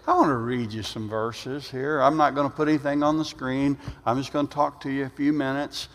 I want to read you some verses here. I'm not going to put anything on the screen. I'm just going to talk to you a few minutes.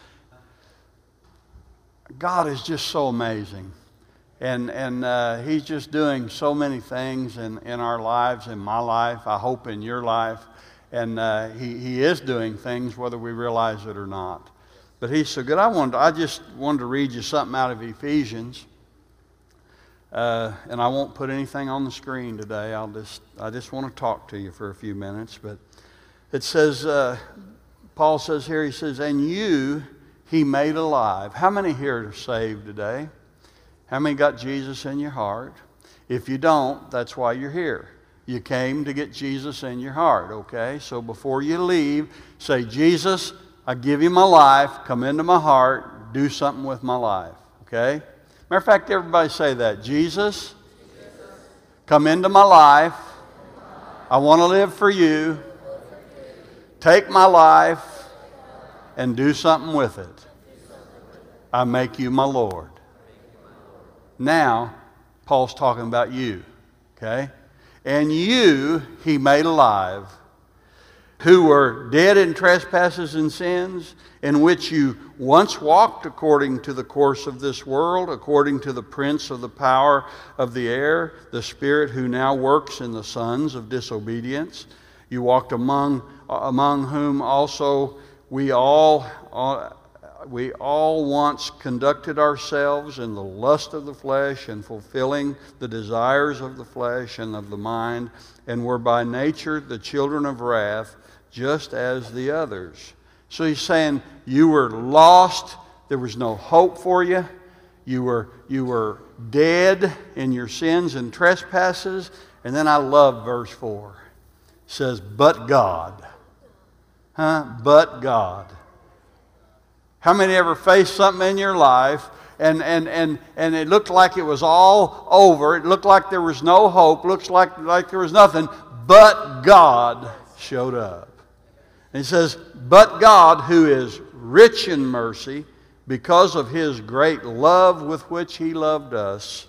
God is just so amazing. And He's just doing so many things in our lives, in my life, I hope in your life. And He is doing things whether we realize it or not. But He's so good. I just wanted to read you something out of Ephesians. And I won't put anything on the screen today. I just want to talk to you for a few minutes. But it says, Paul says here, he says, and you He made alive. How many here are saved today? How many got Jesus in your heart? If you don't, that's why you're here. You came to get Jesus in your heart, okay? So before you leave, say, Jesus, I give you my life. Come into my heart. Do something with my life, okay? Matter of fact, everybody say that. Jesus, come into my life. I want to live for you. Take my life and do something with it. I make you my Lord. Now, Paul's talking about you, okay? And you He made alive, who were dead in trespasses and sins, in which you once walked according to the course of this world, according to the prince of the power of the air, the spirit who now works in the sons of disobedience. You walked among whom also we all once conducted ourselves in the lust of the flesh and fulfilling the desires of the flesh and of the mind, and were by nature the children of wrath, just as the others. So he's saying you were lost. There was no hope for you. You were dead in your sins and trespasses. And then I love verse 4. It says, but God. But God. How many ever faced something in your life and it looked like it was all over? It looked like there was no hope. Looks like there was nothing. But God showed up. And he says, but God, who is rich in mercy, because of His great love with which He loved us,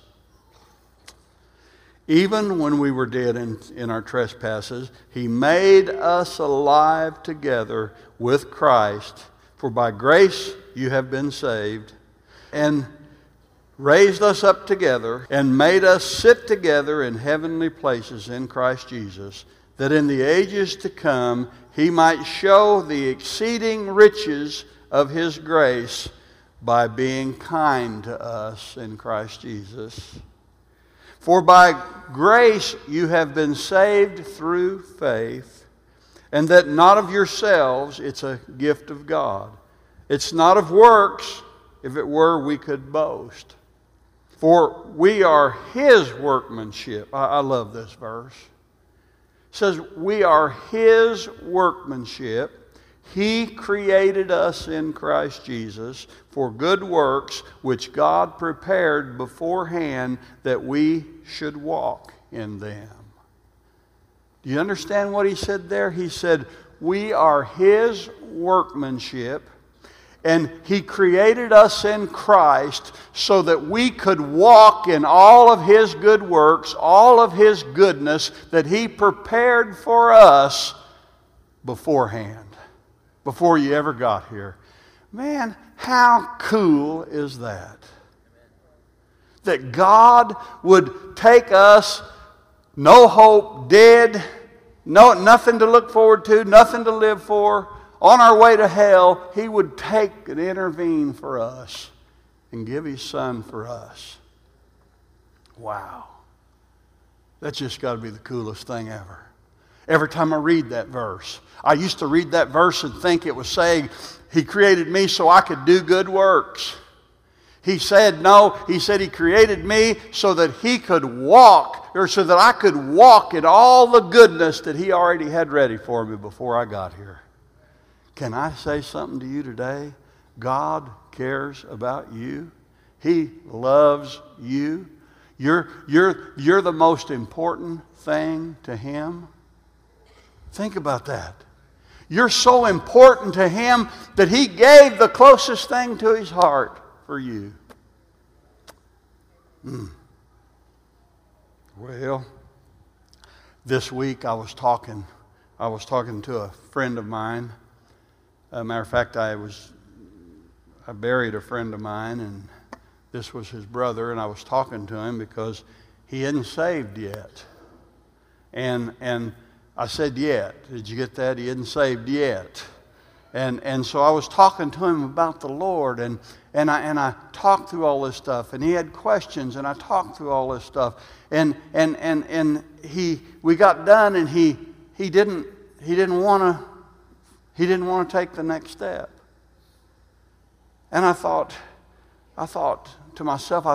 even when we were dead in our trespasses, He made us alive together with Christ. For by grace you have been saved, and raised us up together, and made us sit together in heavenly places in Christ Jesus, that in the ages to come He might show the exceeding riches of His grace by being kind to us in Christ Jesus. For by grace you have been saved through faith, and that not of yourselves, it's a gift of God. It's not of works. If it were, we could boast. For we are His workmanship. I love this verse. It says, we are His workmanship. He created us in Christ Jesus for good works, which God prepared beforehand that we should walk in them. Do you understand what he said there? He said, we are His workmanship, and He created us in Christ so that we could walk in all of His good works, all of His goodness that He prepared for us beforehand, before you ever got here. Man, how cool is that? That God would take us, no hope, dead, nothing to look forward to, nothing to live for, on our way to hell, He would take and intervene for us and give His Son for us. Wow. That's just got to be the coolest thing ever. Every time I read that verse, I used to read that verse and think it was saying, He created me so I could do good works. He said, no, He said He created me so that He could walk, or so that I could walk in all the goodness that He already had ready for me before I got here. Can I say something to you today? God cares about you. He loves you. You're the most important thing to Him. Think about that. You're so important to Him that He gave the closest thing to His heart for you. Well, This week I was talking to a friend of mine. Matter of fact, I buried a friend of mine, and this was his brother, and I was talking to him because he isn't saved yet. And I said, yet. Did you get that? He isn't saved yet. And so I was talking to him about the Lord, and I talked through all this stuff, and he had questions, and I talked through all this stuff, and we got done, and he didn't want to take the next step. And I thought to myself,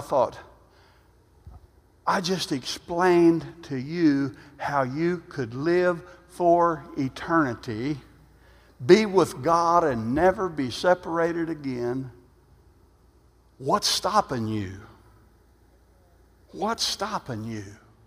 I just explained to you how you could live for eternity, be with God and never be separated again. What's stopping you? What's stopping you?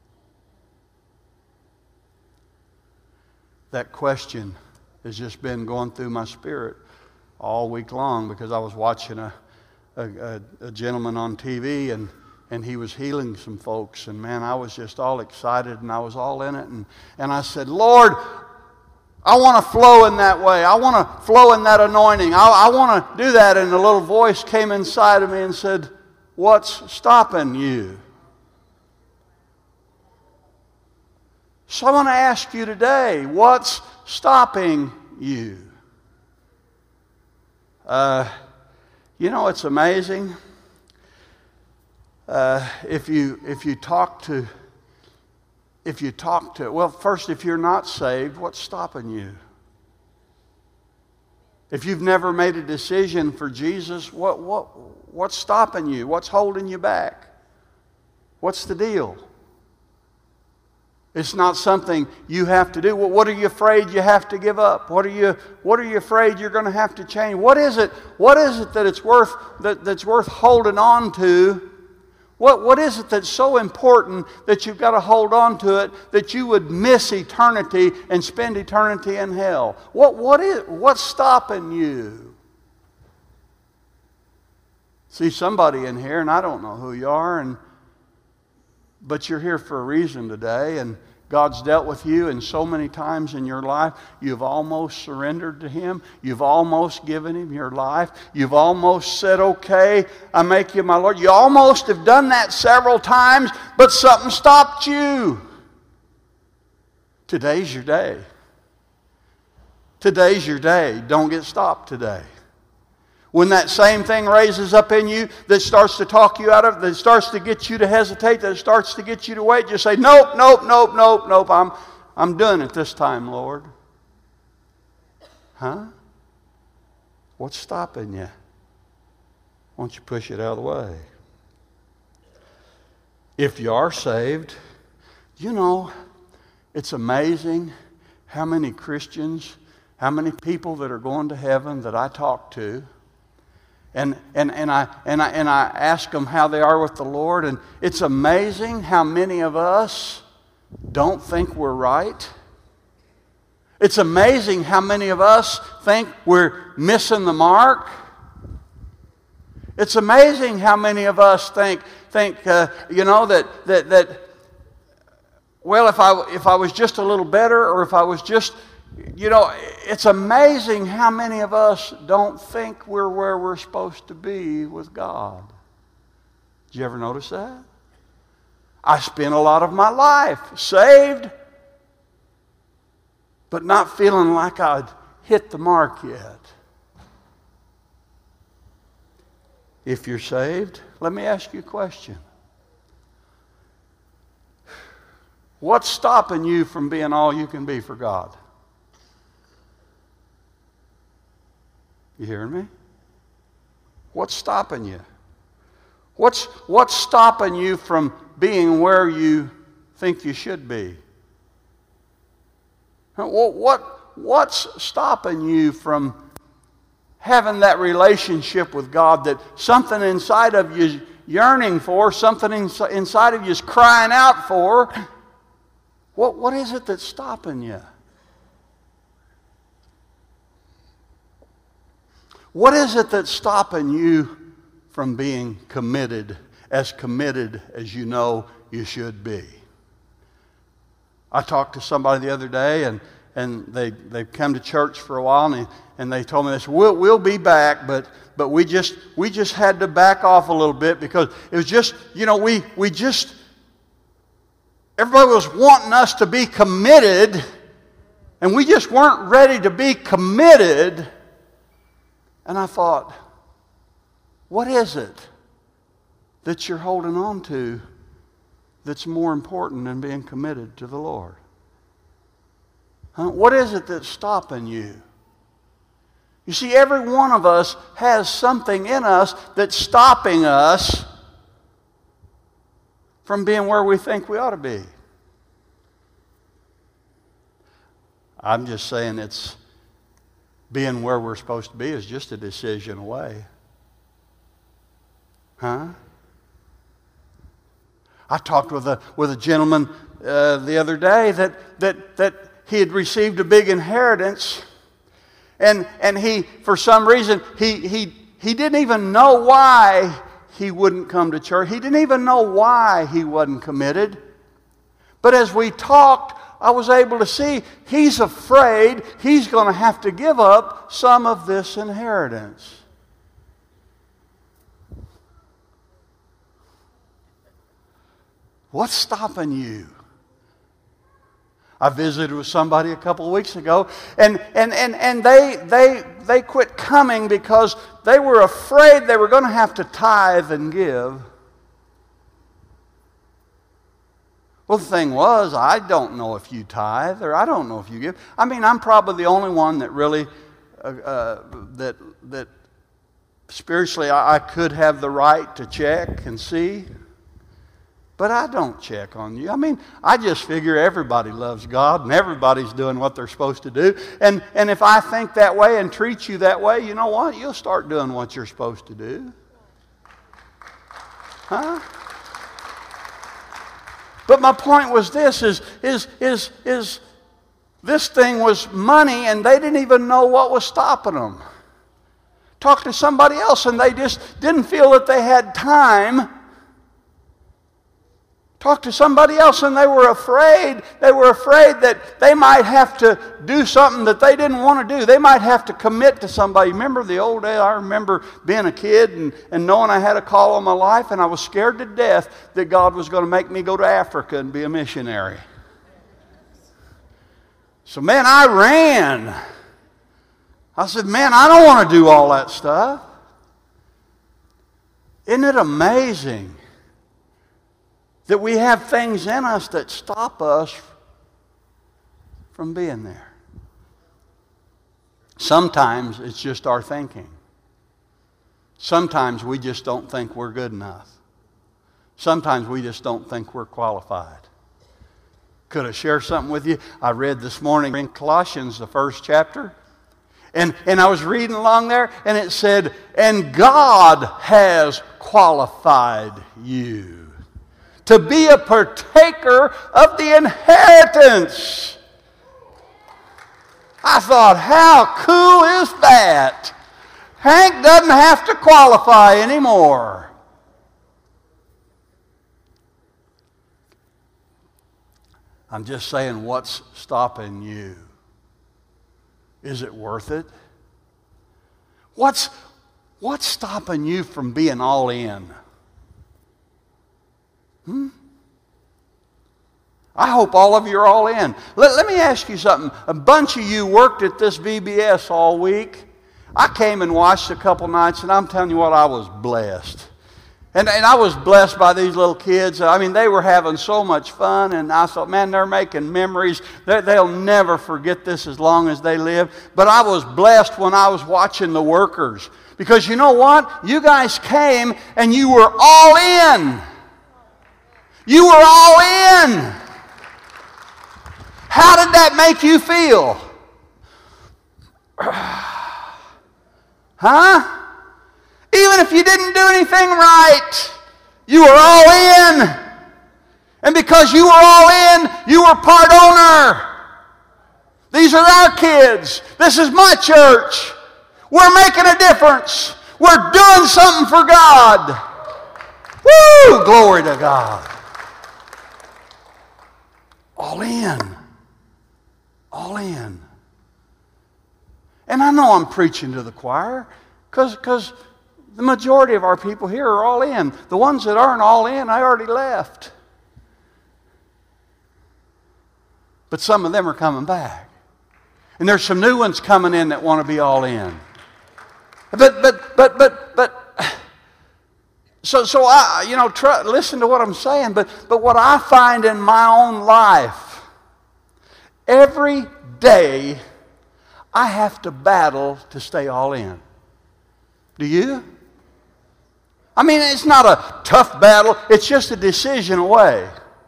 That question has just been going through my spirit all week long, because I was watching a gentleman on TV, and he was healing some folks, and man, I was just all excited, and I was all in it, and I said, Lord, I want to flow in that way. I want to flow in that anointing. I want to do that. And a little voice came inside of me and said, what's stopping you? So I want to ask you today, what's stopping you? It's amazing. If you talk to, well, first, if you're not saved, what's stopping you? If you've never made a decision for Jesus, what's stopping you? What's holding you back? What's the deal? It's not something you have to do. Well, what are you afraid you have to give up? What are you afraid you're going to have to change? What is it that it's worth that's worth holding on to? What is it that's so important that you've got to hold on to it, that you would miss eternity and spend eternity in hell? What's stopping you? See somebody in here, and I don't know who you are, but you're here for a reason today, and God's dealt with you, and so many times in your life, you've almost surrendered to Him. You've almost given Him your life. You've almost said, okay, I make you my Lord. You almost have done that several times, but something stopped you. Today's your day. Today's your day. Don't get stopped today. When that same thing raises up in you that starts to talk you out of it, that starts to get you to hesitate, that starts to get you to wait, just say, nope, I'm doing it this time, Lord. Huh? What's stopping you? Why don't you push it out of the way? If you are saved, it's amazing how many Christians, how many people that are going to heaven that I talk to, and I ask them how they are with the Lord, and it's amazing how many of us don't think we're right. It's amazing how many of us think we're missing the mark. It's amazing how many of us think that well, if I was just a little better, or if I was just, it's amazing how many of us don't think we're where we're supposed to be with God. Did you ever notice that? I spent a lot of my life saved, but not feeling like I'd hit the mark yet. If you're saved, let me ask you a question. What's stopping you from being all you can be for God? You hearing me? What's stopping you? What's stopping you from being where you think you should be? What's stopping you from having that relationship with God, that something inside of you is yearning for, something inside of you is crying out for? What is it that's stopping you? What is it that's stopping you from being committed as you know you should be? I talked to somebody the other day, and they've come to church for a while, and they told me this, we'll be back, but we just had to back off a little bit because it was just, we just, everybody was wanting us to be committed, and we just weren't ready to be committed. And I thought, what is it that you're holding on to that's more important than being committed to the Lord? Huh? What is it that's stopping you? You see, every one of us has something in us that's stopping us from being where we think we ought to be. I'm just saying it's being where we're supposed to be is just a decision away. Huh? I talked with a gentleman the other day that he had received a big inheritance, and he, for some reason, he didn't even know why he wouldn't come to church. He didn't even know why he wasn't committed. But as we talked, I was able to see he's afraid he's going to have to give up some of this inheritance. What's stopping you? I visited with somebody a couple of weeks ago, and they quit coming because they were afraid they were going to have to tithe and give. Well, the thing was, I don't know if you tithe or I don't know if you give. I mean, I'm probably the only one that really, that spiritually I could have the right to check and see. But I don't check on you. I mean, I just figure everybody loves God and everybody's doing what they're supposed to do. And if I think that way and treat you that way, you know what? You'll start doing what you're supposed to do. Huh? But my point was this, is this thing was money and they didn't even know what was stopping them. Talked to somebody else and they just didn't feel that they had time. Talked to somebody else and they were afraid. They were afraid that they might have to do something that they didn't want to do. They might have to commit to somebody. Remember the old days? I remember being a kid and knowing I had a call on my life, and I was scared to death that God was going to make me go to Africa and be a missionary. So man, I ran. I said, man, I don't want to do all that stuff. Isn't it amazing that we have things in us that stop us from being there? Sometimes it's just our thinking. Sometimes we just don't think we're good enough. Sometimes we just don't think we're qualified. Could I share something with you? I read this morning in Colossians, the 1st chapter. And I was reading along there, and it said, and God has qualified you to be a partaker of the inheritance. I thought, how cool is that? Hank doesn't have to qualify anymore. I'm just saying, what's stopping you? Is it worth it? What's stopping you from being all in? I hope all of you are all in. Let me ask you something. A bunch of you worked at this VBS all week. I came and watched a couple nights, and I'm telling you what, I was blessed. And I was blessed by these little kids. I mean, they were having so much fun, and I thought, man, they're making memories. They'll never forget this as long as they live. But I was blessed when I was watching the workers. Because you know what? You guys came, and you were all in. You were all in. How did that make you feel? Huh? Even if you didn't do anything right, you were all in. And because you were all in, you were part owner. These are our kids. This is my church. We're making a difference. We're doing something for God. Woo! Glory to God. All in. All in. And I know I'm preaching to the choir because the majority of our people here are all in. The ones that aren't all in, I already left. But some of them are coming back. And there's some new ones coming in that want to be all in. So I, listen to what I'm saying. But what I find in my own life, every day I have to battle to stay all in. Do you? I mean, it's not a tough battle. It's just a decision away.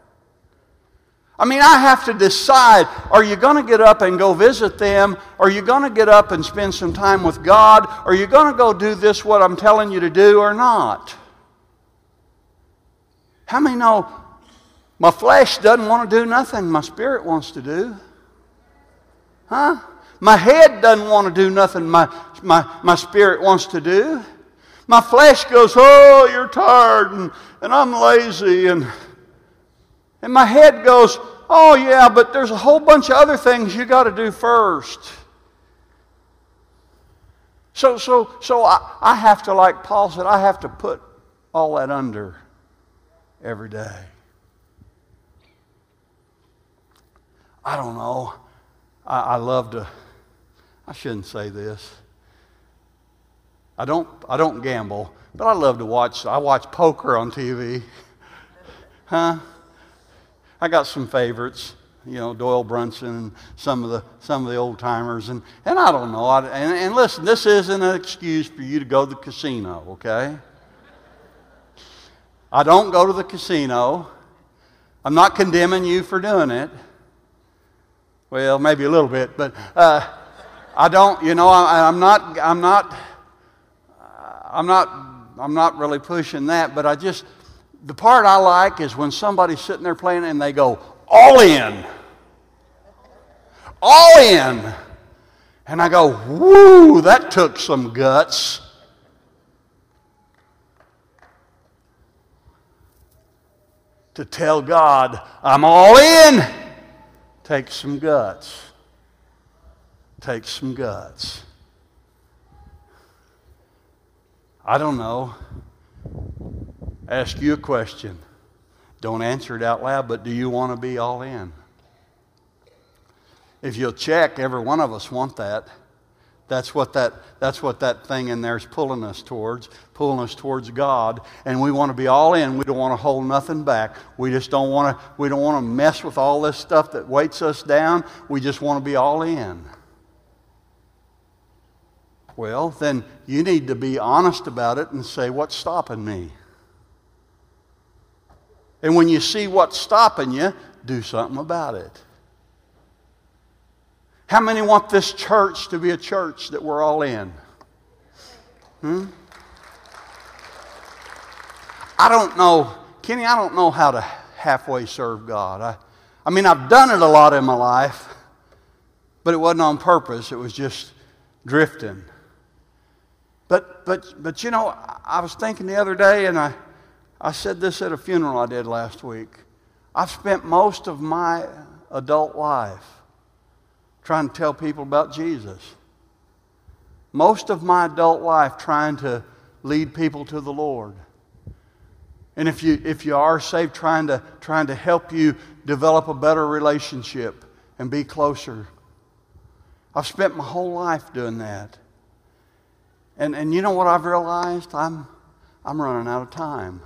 I mean, I have to decide, are you going to get up and go visit them? Are you going to get up and spend some time with God? Are you going to go do this, what I'm telling you to do, or not? How many know my flesh doesn't want to do nothing my spirit wants to do? Huh? My head doesn't want to do nothing my spirit wants to do. My flesh goes, oh, you're tired, and I'm lazy, and my head goes, oh yeah, but there's a whole bunch of other things you got to do first. So I have to, like Paul said, I have to put all that under every day. I don't know. I love to, I shouldn't say this. I don't gamble, but I love to watch. I watch poker on TV. Huh? I got some favorites, Doyle Brunson and some of the old timers, and I don't know. And listen, this isn't an excuse for you to go to the casino, okay? I don't go to the casino. I'm not condemning you for doing it. Well, maybe a little bit, but I don't. I'm not really pushing that, but the part I like is when somebody's sitting there playing and they go, all in. All in. And I go, whoo, that took some guts. To tell God, I'm all in, takes some guts. Takes some guts. I don't know. Ask you a question. Don't answer it out loud, but do you want to be all in? If you'll check, every one of us want that. That's what that thing in there is pulling us towards God, and we want to be all in. We don't want to hold nothing back. We don't want to mess with all this stuff that weights us down. We just want to be all in. Well, then you need to be honest about it and say, what's stopping me? And when you see what's stopping you, do something about it. How many want this church to be a church that we're all in? I don't know, Kenny, I don't know how to halfway serve God. I mean, I've done it a lot in my life, but it wasn't on purpose. It was just drifting. But I was thinking the other day, and I said this at a funeral I did last week. I've spent most of my adult life trying to tell people about Jesus. Most of my adult life trying to lead people to the Lord. And if you are saved, trying to help you develop a better relationship and be closer. I've spent my whole life doing that. And you know what I've realized? I'm running out of time.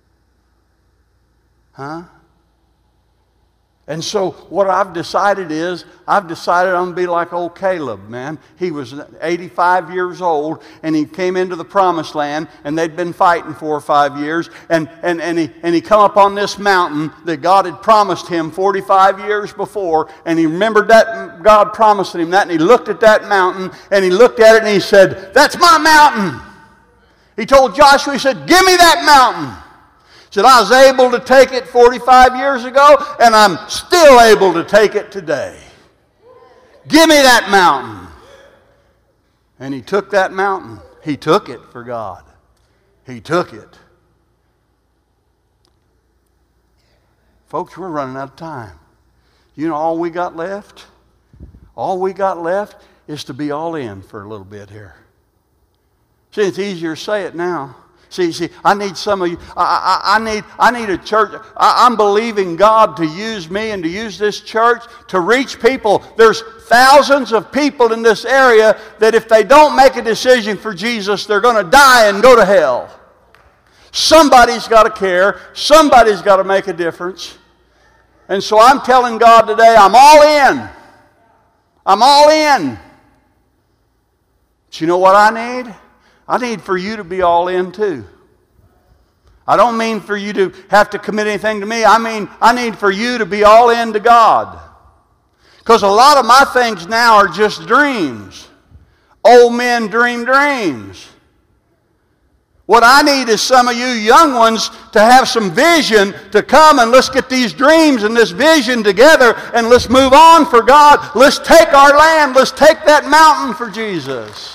Huh? And so what I've decided I'm going to be like old Caleb, man. He was 85 years old, and he came into the promised land, and they'd been fighting 4 or 5 years, and he come up on this mountain that God had promised him 45 years before, and he remembered that God promised him that, and he looked at that mountain, and he looked at it, and he said, that's my mountain. He told Joshua, he said, give me that mountain. Said, I was able to take it 45 years ago, and I'm still able to take it today. Give me that mountain. And he took that mountain. He took it for God. He took it. Folks, we're running out of time. You know all we got left? All we got left is to be all in for a little bit here. See, it's easier to say it now. See, I need some of you. I need a church. I'm believing God to use me and to use this church to reach people. There's thousands of people in this area that if they don't make a decision for Jesus, they're going to die and go to hell. Somebody's got to care. Somebody's got to make a difference. And so I'm telling God today, I'm all in. I'm all in. But you know what I need? I need for you to be all in too. I don't mean for you to have to commit anything to me. I mean, I need for you to be all in to God. Because a lot of my things now are just dreams. Old men dream dreams. What I need is some of you young ones to have some vision to come and let's get these dreams and this vision together and let's move on for God. Let's take our land. Let's take that mountain for Jesus.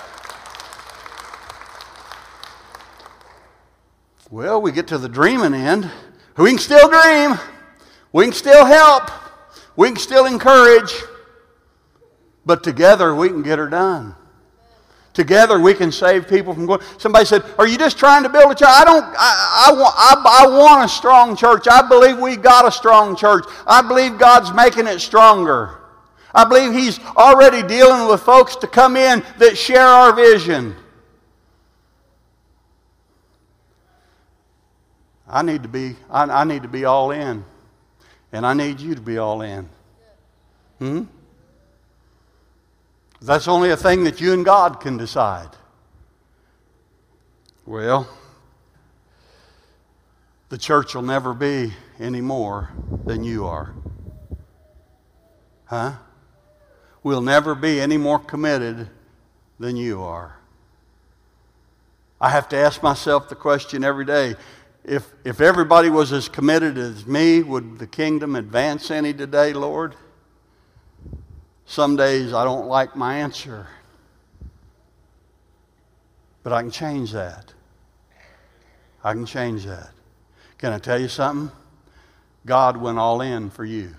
Well, we get to the dreaming end. We can still dream. We can still help. We can still encourage. But together we can get her done. Together we can save people from going. Somebody said, "Are you just trying to build a church?" I want a strong church. I believe we got a strong church. I believe God's making it stronger. I believe He's already dealing with folks to come in that share our vision. I need to be all in. And I need you to be all in. That's only a thing that you and God can decide. Well, the church will never be any more than you are. Huh? We'll never be any more committed than you are. I have to ask myself the question every day, if everybody was as committed as me, would the kingdom advance any today, Lord? Some days I don't like my answer. But I can change that. I can change that. Can I tell you something? God went all in for you.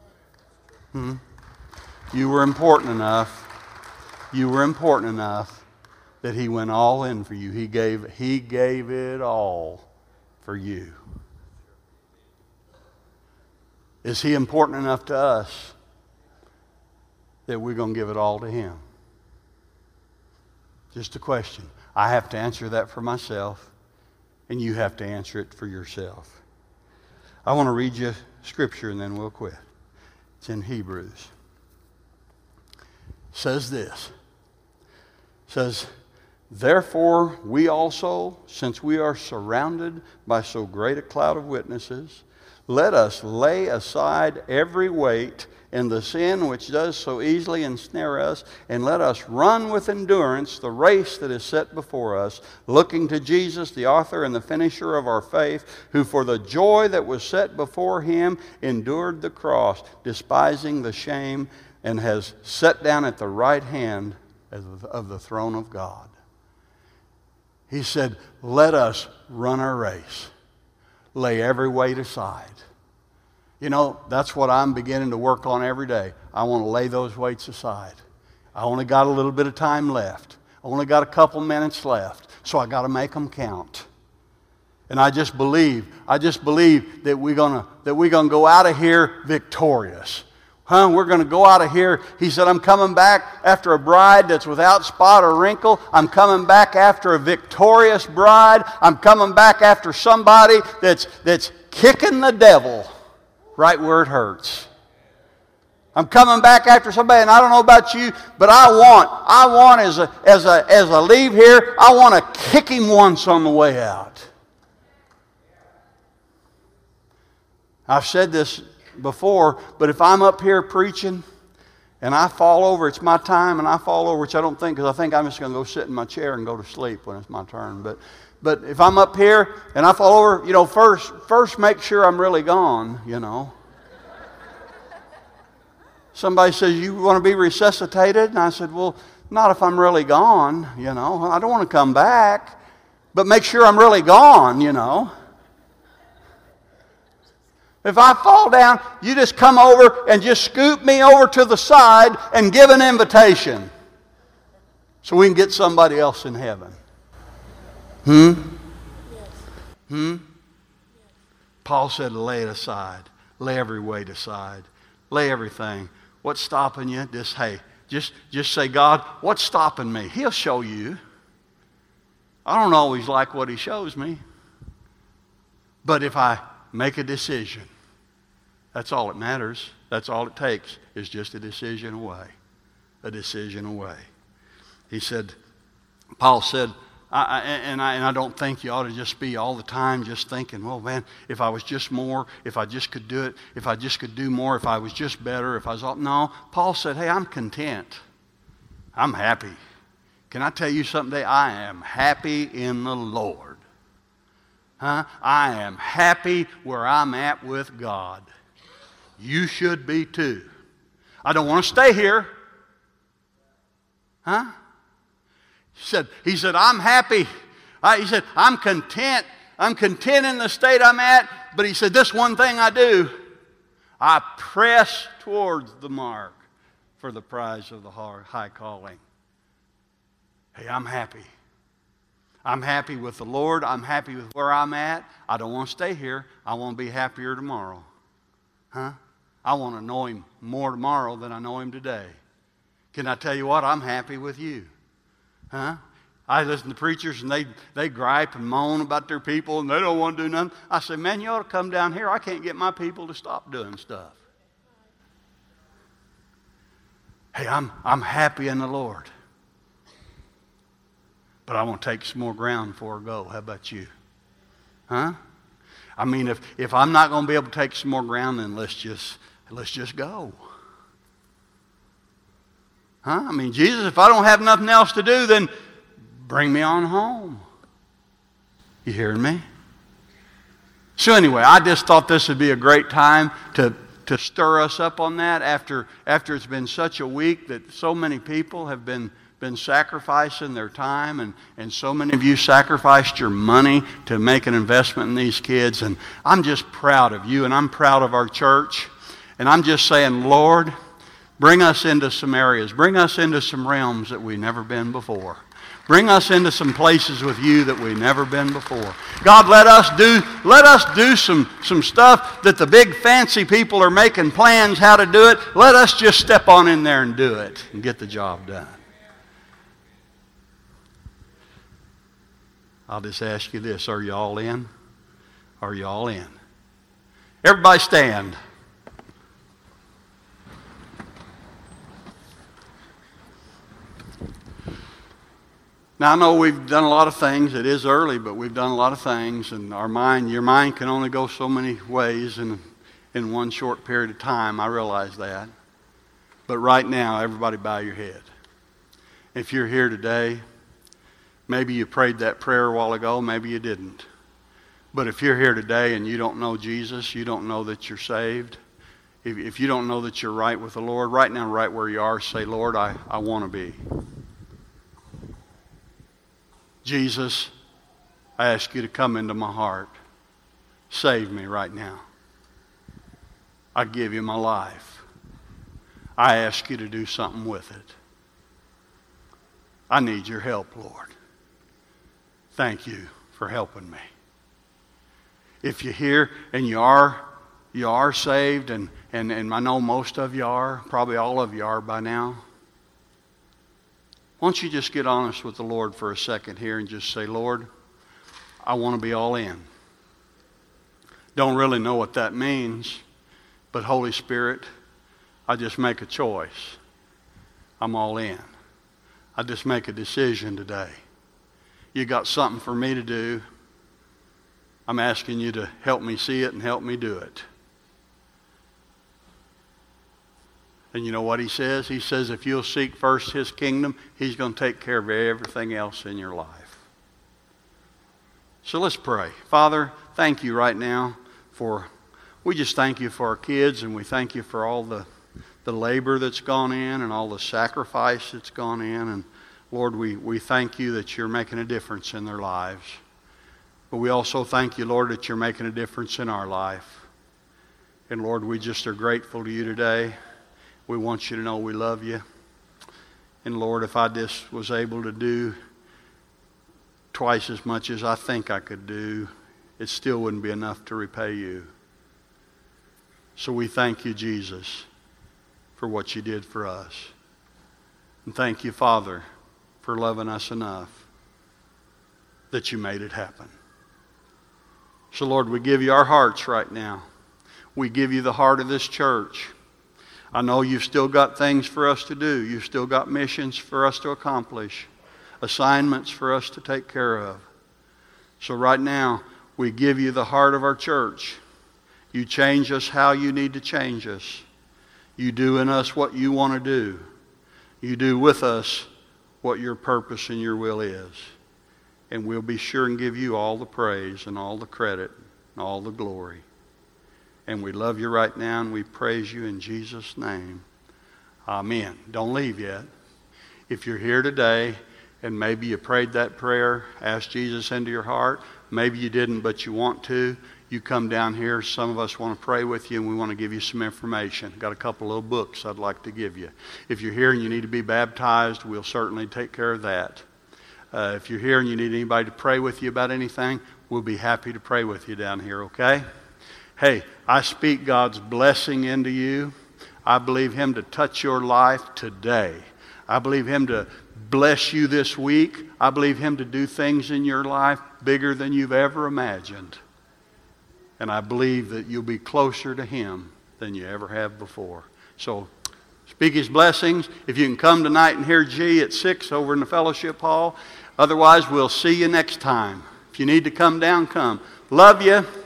You were important enough. You were important enough that He went all in for you. He gave it all for you. Is He important enough to us that we're going to give it all to Him? Just a question. I have to answer that for myself, and you have to answer it for yourself. I want to read you Scripture and then we'll quit. It's in Hebrews. It says this. It says, "Therefore we also, since we are surrounded by so great a cloud of witnesses, let us lay aside every weight and the sin which does so easily ensnare us, and let us run with endurance the race that is set before us, looking to Jesus, the author and the finisher of our faith, who for the joy that was set before Him endured the cross, despising the shame, and has sat down at the right hand of the throne of God." He said, let us run our race. Lay every weight aside. You know, that's what I'm beginning to work on every day. I want to lay those weights aside. I only got a little bit of time left. I only got a couple minutes left. So I got to make them count. And I just believe that we're gonna go out of here victorious. We're going to go out of here. He said, I'm coming back after a bride that's without spot or wrinkle. I'm coming back after a victorious bride. I'm coming back after somebody that's kicking the devil right where it hurts. I'm coming back after somebody, and I don't know about you, but I want as I leave here, I want to kick him once on the way out. I've said this before, but if I'm up here preaching and I fall over, it's my time, and I fall over, which I don't think, because I think I'm just going to go sit in my chair and go to sleep when it's my turn. But if I'm up here and I fall over, you know, first make sure I'm really gone, you know. Somebody says, you want to be resuscitated? And I said, well, not if I'm really gone, you know. I don't want to come back, but make sure I'm really gone, you know. If I fall down, you just come over and just scoop me over to the side and give an invitation so we can get somebody else in heaven. Paul said, lay it aside. Lay every weight aside. Lay everything. What's stopping you? Just say, God, what's stopping me? He'll show you. I don't always like what He shows me. But if I make a decision, that's all that matters. That's all it takes, is just a decision away. A decision away. He said, Paul said, I don't think you ought to just be all the time just thinking, well, man, if I was just more, if I just could do it, if I just could do more, if I was just better, if I was all... No, Paul said, hey, I'm content. I'm happy. Can I tell you something today? I am happy in the Lord. I am happy where I'm at with God. You should be too. I don't want to stay here. He said, I'm happy. He said, I'm content. I'm content in the state I'm at. But he said, this one thing I do. I press towards the mark for the prize of the high calling. Hey, I'm happy. I'm happy with the Lord. I'm happy with where I'm at. I don't want to stay here. I want to be happier tomorrow. I want to know Him more tomorrow than I know Him today. Can I tell you what? I'm happy with you. I listen to preachers and they gripe and moan about their people and they don't want to do nothing. I say, man, you ought to come down here. I can't get my people to stop doing stuff. Hey, I'm happy in the Lord. But I want to take some more ground before I go. How about you? I mean, if I'm not going to be able to take some more ground, then let's just go. I mean, Jesus, if I don't have nothing else to do, then bring me on home. You hearing me? So anyway, I just thought this would be a great time to stir us up on that after it's been such a week that so many people have been sacrificing their time, and so many of you sacrificed your money to make an investment in these kids. And I'm just proud of you, and I'm proud of our church. And I'm just saying, Lord, bring us into some areas. Bring us into some realms that we've never been before. Bring us into some places with you that we've never been before. God, let us do some stuff that the big fancy people are making plans how to do it. Let us just step on in there and do it and get the job done. I'll just ask you this. Are you all in? Are you all in? Everybody stand. Now, I know we've done a lot of things. It is early, but we've done a lot of things. And your mind can only go so many ways in one short period of time. I realize that. But right now, everybody bow your head. If you're here today, maybe you prayed that prayer a while ago, maybe you didn't. But if you're here today and you don't know Jesus, you don't know that you're saved, if you don't know that you're right with the Lord, right now, right where you are, say, Lord, I want to be. Jesus, I ask you to come into my heart. Save me right now. I give you my life. I ask you to do something with it. I need your help, Lord. Thank you for helping me. If you're here and you are saved, and I know most of you are, probably all of you are by now, why don't you just get honest with the Lord for a second here and just say, Lord, I want to be all in. Don't really know what that means, but Holy Spirit, I just make a choice. I'm all in. I just make a decision today. You got something for me to do. I'm asking you to help me see it and help me do it. And you know what He says? He says if you'll seek first His kingdom, He's going to take care of everything else in your life. So let's pray. Father, thank you right now we just thank you for our kids, and we thank you for all the labor that's gone in and all the sacrifice that's gone in. And Lord, we thank you that you're making a difference in their lives. But we also thank you, Lord, that you're making a difference in our life. And Lord, we just are grateful to you today. We want you to know we love you. And Lord, if I just was able to do twice as much as I think I could do, it still wouldn't be enough to repay you. So we thank you, Jesus, for what you did for us. And thank you, Father, for loving us enough that you made it happen. So Lord, we give you our hearts right now. We give you the heart of this church. I know you've still got things for us to do. You've still got missions for us to accomplish, assignments for us to take care of. So right now, we give you the heart of our church. You change us how you need to change us. You do in us what you want to do. You do with us what your purpose and your will is. And we'll be sure and give you all the praise and all the credit and all the glory. And we love you right now, and we praise you in Jesus' name. Amen. Don't leave yet. If you're here today and maybe you prayed that prayer, asked Jesus into your heart, maybe you didn't but you want to, you come down here. Some of us want to pray with you, and we want to give you some information. Got a couple little books I'd like to give you. If you're here and you need to be baptized, we'll certainly take care of that. If you're here and you need anybody to pray with you about anything, we'll be happy to pray with you down here, okay? Hey, I speak God's blessing into you. I believe Him to touch your life today. I believe Him to bless you this week. I believe Him to do things in your life bigger than you've ever imagined. And I believe that you'll be closer to Him than you ever have before. So, speak His blessings. If you can come tonight and hear G at 6 over in the fellowship hall. Otherwise, we'll see you next time. If you need to come down, come. Love you.